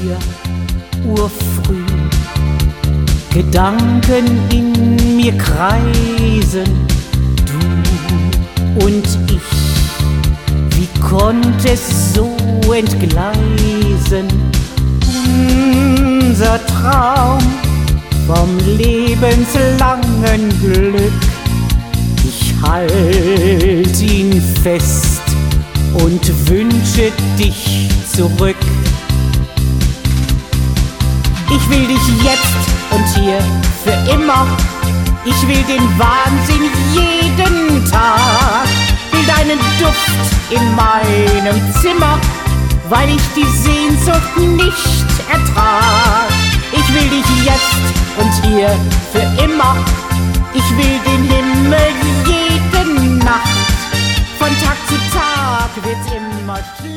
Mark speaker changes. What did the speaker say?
Speaker 1: 4 Uhr früh. Gedanken in mir kreisen, du und ich. Wie konnte es so entgleisen? Unser Traum vom lebenslangen Glück. Ich halt ihn fest und wünsche dich zurück. Ich will dich jetzt und hier für immer. Ich will den Wahnsinn jeden Tag. Will deinen Duft in meinem Zimmer, weil ich die Sehnsucht nicht ertrag. Ich will dich jetzt und hier für immer. Ich will den Himmel jede Nacht. Von Tag zu Tag wird's immer schlimmer.